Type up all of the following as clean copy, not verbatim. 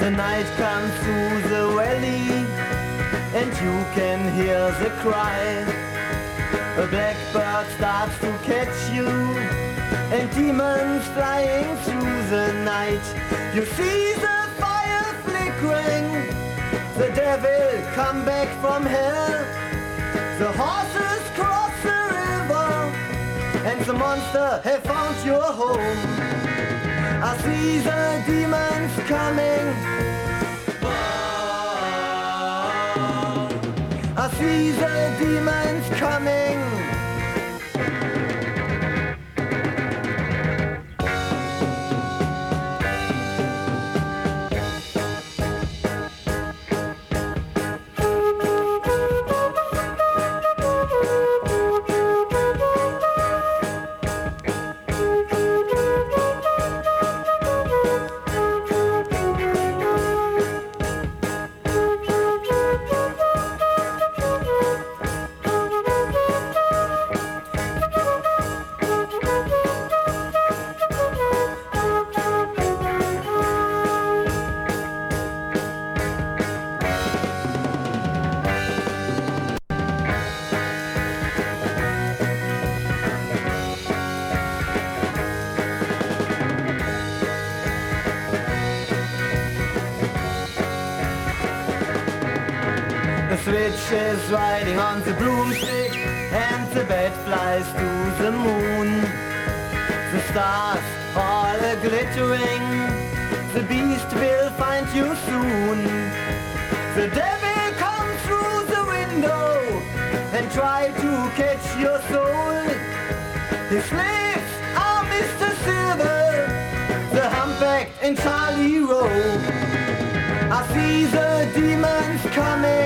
The night comes through the valley and you can hear the cry. A blackbird starts to catch you and demons flying through the night. You see the fire flickering, the devil come back from hell. The horses cross the river and the monster have found your home. I see the demons coming. I see the demons coming. The switch is riding on the broomstick and the bat flies to the moon. The stars all glittering, the beast will find you soon. The devil comes through the window and try to catch your soul. His slaves are Mr. Silver, the humpback and Charlie Rowe. I see the demons coming.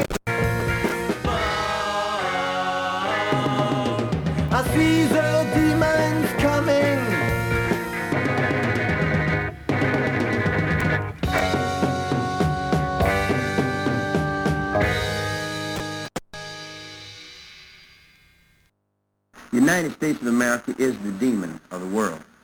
I see the demons coming. The United States of America is the demon of the world.